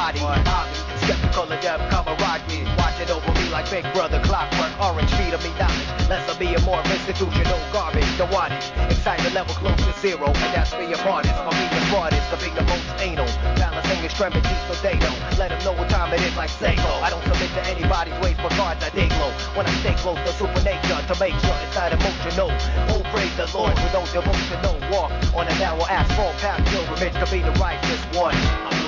body. Hobby, skeptical of death, camaraderie. Watching over me like Big Brother, clockwork, orange, feed of me knowledge. Less of me and more of institutional garbage. The wattage, excitement level close to zero. And that's being artist, for me the broadest, to be the most anal. Balancing extremities so they know. Let them know what time it is like Seiko. I don't submit to anybody's ways, but cards I dig low. When I stay close to supernature, to make sure it's not emotional. Oh, praise the Lord with no devotional walk on a narrow asphalt path pilgrimage to be the righteous one.